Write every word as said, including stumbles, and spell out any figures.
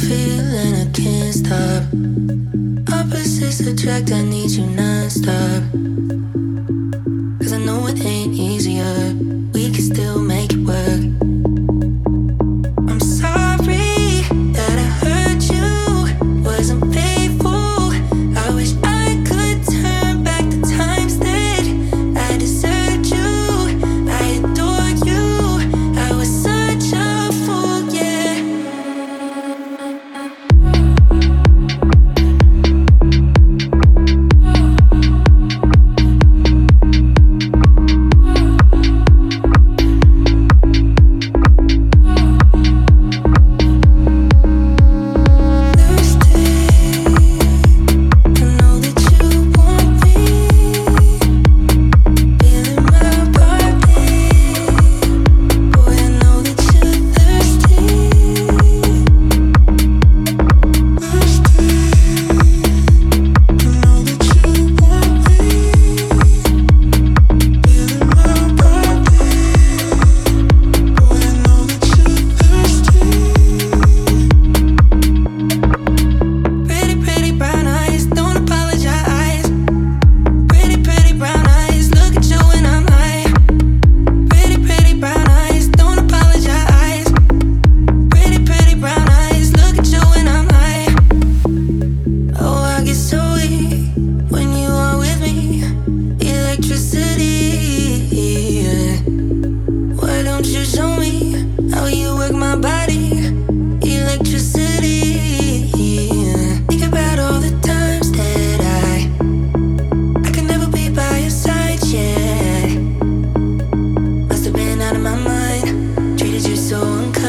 feeling I can't stop. Opposites attract, I need you non-stop. Cause I know it ain't easier. We can still make it work. I'm sorry that I hurt you, wasn't faithful. I wish I could turn back the times that I deserted you. I adore you, I was such a fool, yeah. So unkind.